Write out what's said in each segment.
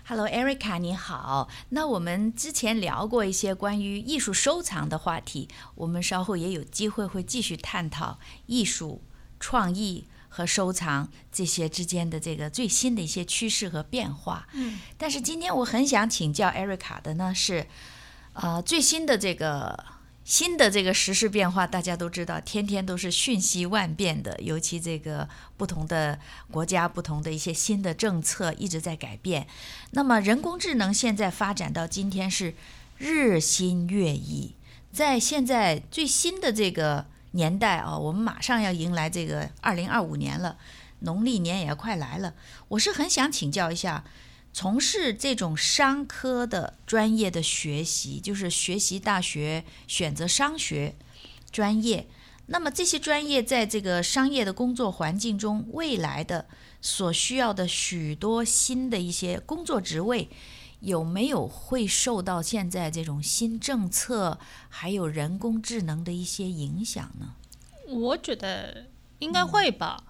Hello Erica 你好，那我们之前聊过一些关于艺术收藏的话题，我们稍后也有机会会继续探讨艺术、创意和收藏这些之间的这个最新的一些趋势和变化。但是今天我很想请教 Erica 的呢是，最新的这个时事变化，大家都知道，天天都是瞬息万变的，尤其这个不同的国家、不同的一些新的政策一直在改变。那么人工智能现在发展到今天是日新月异，在现在最新的这个年代啊，我们马上要迎来这个2025年了，农历年也要快来了。我是很想请教一下，从事这种商科的专业的学习，就是学习大学选择商学专业，那么这些专业在这个商业的工作环境中，未来的所需要的许多新的一些工作职位，有没有会受到现在这种新政策还有人工智能的一些影响呢？ 我觉得应该会吧。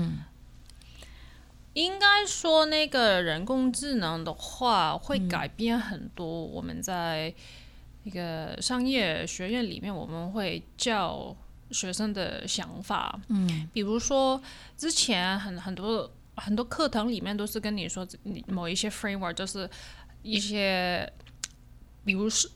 应该说那个人工智能的话会改变很多我们在一个商业学院里面我们会教学生的想法。比如说之前很多课堂里面都是跟你说某一些 framework， 就是一些比如是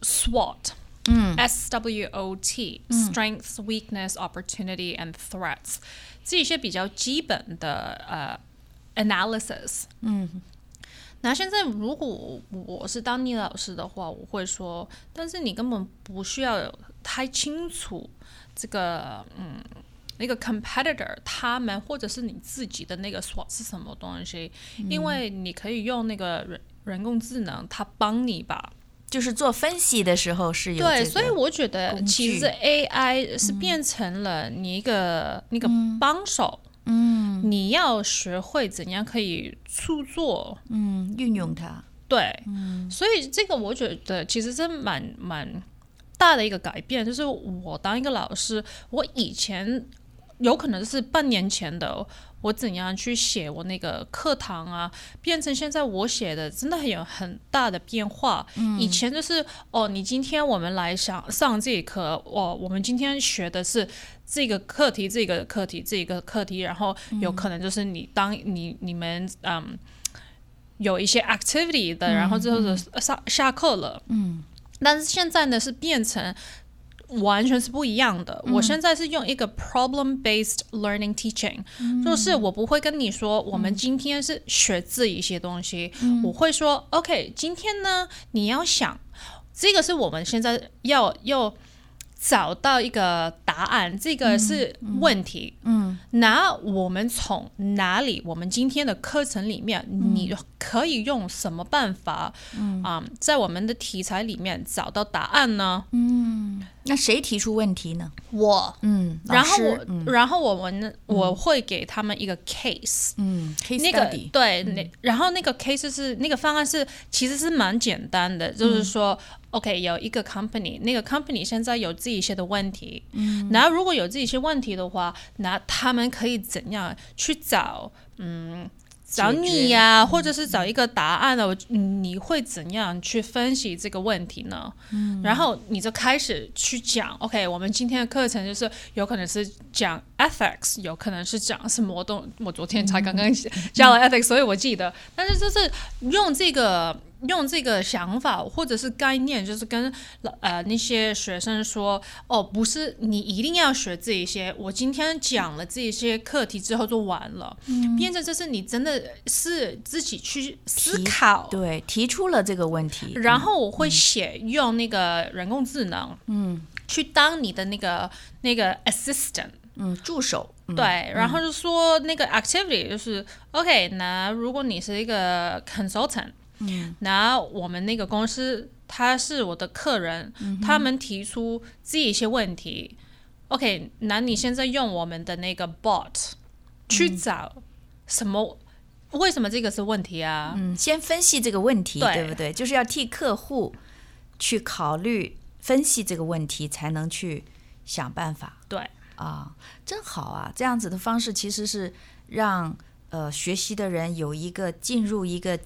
SWOT，SWOT Strengths, Weakness, Opportunity and Threats， 这些比较基本的analysis。那现在如果我是当你老师的话，我会说，但是你根本不需要太清楚这个那个 competitor 他们或者是你自己的那个 SWOT 是什么东西，因为你可以用那个人工智能，它帮你吧。 就是做分析的时候是有这个工具。 对，所以我觉得其实 AI 是变成了你一个那个帮手。你要学会怎样可以操作， 运用它。 对，所以这个我觉得其实是蛮大的一个改变。就是我当一个老师，我以前有可能是半年前的，我怎样去写我那个课堂啊，变成现在我写的真的有很大的变化。以前就是你今天我们来上这一课，我们今天学的是这个课题，这个课题，然后有可能就是你们有一些 activity 的，然后之后就下课了。但是现在呢是变成完全是不一样的。我现在是用一个 problem-based learning teaching，就是我不会跟你说我们今天是学这一些东西，我会说 OK， 今天呢你要想这个是我们现在要找到一个答案，这个是问题。那我们从哪里？我们今天的课程里面，你可以用什么办法？在我们的题材里面找到答案呢？ 那谁提出问题呢？ 我。然后我会给他们一个 case， case study。 对，然后那个 case 是那个方案其实是蛮简单的，就是说。OK， 有一个 company， 那个 company 现在有这一些的问题，然后如果有这一些问题的话，那他们可以怎样去找你呀，或者是找一个答案了，你会怎样去分析这个问题呢？然后你就开始去讲 OK， 我们今天的课程就是有可能是讲 ethics， 有可能是讲什么我昨天才刚刚教了 ethics， 所以我记得，但是就是用这个想法或者是概念，就是跟那些学生说，不是你一定要学这一些，我今天讲了这一些课题之后就完了，变成就是你真的是自己去思考， 对，提出了这个问题， 然后我会用那个人工智能，去当你的那个 assistant， 助手， 对，然后就说那个 activity 就是 OK， 那如果你是一个 consultant。那我们那个公司他是我的客人，他们提出这一些问题 OK， 那你现在用我们的那个 bot 去找为什么这个是问题啊？ 先分析这个问题， 对不对？就是要替客户去考虑分析这个问题，才能去想办法。 对啊，真好啊！这样子的方式其实是让学习的人有一个进入一个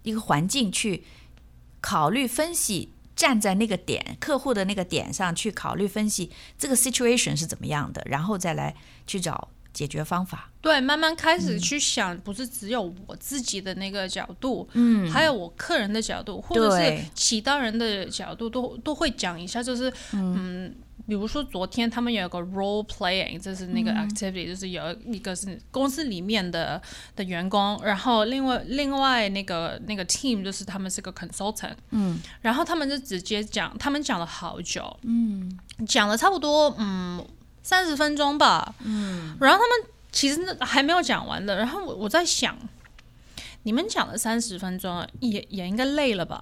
一个环境去考虑分析，站在那个点客户的那个点上去考虑分析这个 situation 是怎么样的，然后再来去找解决方法。 对，慢慢开始去想，不是只有我自己的那个角度，还有我客人的角度，或者是其他人的角度，都会讲一下。就是比如说昨天他们有一个 role playing， 这是那个 activity，就是有一个是公司里面的员工，然后另外那个 team 就是他们是个 consultant，然后他们就直接讲，他们讲了好久，讲了差不多30分钟吧，然后他们其实还没有讲完的，然后我在想，你们讲了30分钟，也应该累了吧？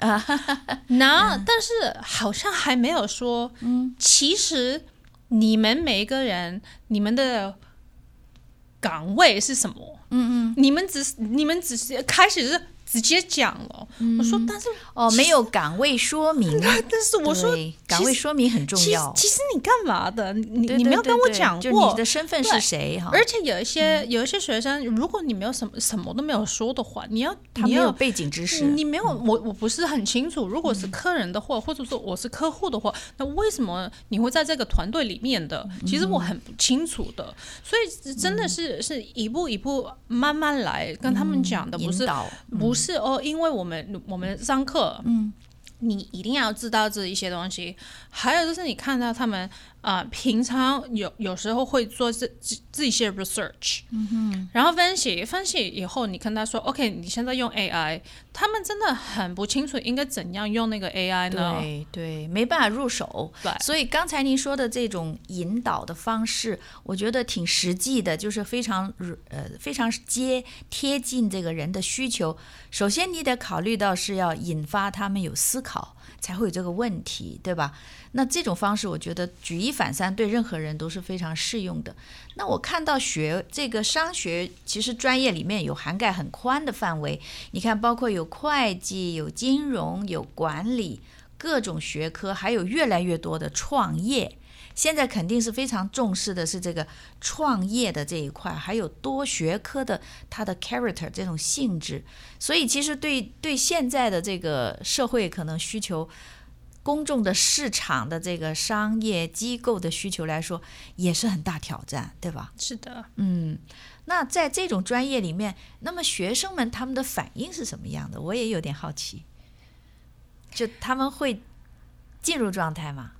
但是好像还没有说，其实你们每一个人，你们的岗位是什么？你们只是开始是直接讲了，我说，但是没有岗位说明。 但是我说， 岗位说明很重要。 其实你干嘛的？你没有跟我讲过， 就你的身份是谁哈？ 而且有一些学生，如果你没有什么都没有说的话， 他没有背景知识， 你没有我不是很清楚。如果是客人的话，或者说我是客户的话，那为什么你会在这个团队里面的？其实我很不清楚的。所以真的是一步一步慢慢来，跟他们讲的，不是因为我们上课，你一定要知道这一些东西。还有就是你看到他们平常有时候会做这些 research，然后分析以后，你跟他说 OK， 你现在用 AI， 他们真的很不清楚应该怎样用那个 AI 呢？ 对，没办法入手。所以刚才您说的这种引导的方式，我觉得挺实际的，就是非常贴近这个人的需求。首先你得考虑到是要引发他们有思考，才会有这个问题，对吧？那这种方式我觉得举一反三，对任何人都是非常适用的。那我看到这个商学其实专业里面有涵盖很宽的范围，你看包括有会计、有金融、有管理，各种学科，还有越来越多的创业。现在肯定是非常重视的是这个创业的这一块，还有多学科的它的 character 这种性质。所以其实对现在的这个社会可能需求，公众的市场的这个商业机构的需求来说，也是很大挑战，对吧？ 是的。 那在这种专业里面，那么学生们他们的反应是什么样的？我也有点好奇，就他们会进入状态吗？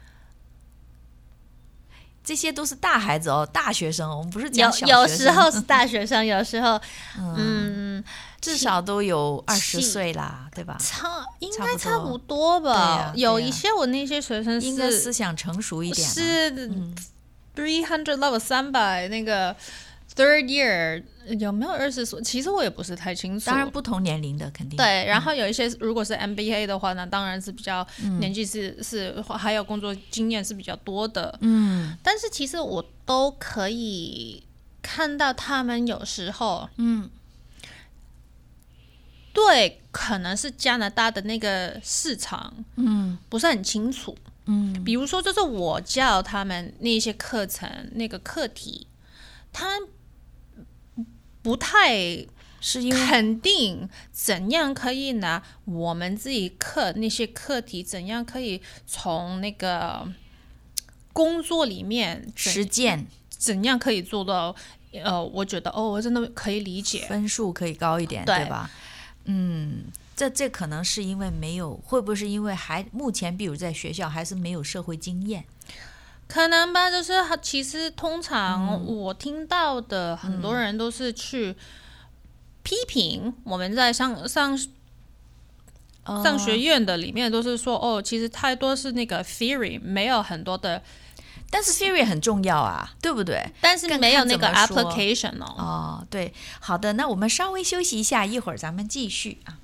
这些都是大孩子大学生，我们不是讲小学生。 有时候是大学生，有时候至少都有20岁啦，对吧？ 应该差不多吧。有一些我那些学生应该思想成熟一点， 是300 level 300那个 third year， 有没有20岁？其实我也不是太清楚。 当然不同年龄的肯定对。然后有一些如果是 MBA 的话呢，当然是比较年纪是还有工作经验是比较多的。但是其实我都可以看到他们有时候对，可能是加拿大的那个市场不是很清楚。比如说就是我教他们那些课程那个课题，他们不太肯定怎样可以拿我们自己那些课题，怎样可以从那个工作里面实践， 怎样可以做到我觉得我真的可以理解， 分数可以高一点， 对吧？这可能是因为没有，会不会是因为目前比如在学校还是没有社会经验？ 可能吧。就是其实通常我听到的很多人都是去批评我们在上学院的里面，都是说其实太多是那个 theory， 没有很多的。 但是 theory 很重要啊，对不对？ 但是没有那个 application 对，好的，那我们稍微休息一下，一会儿咱们继续啊。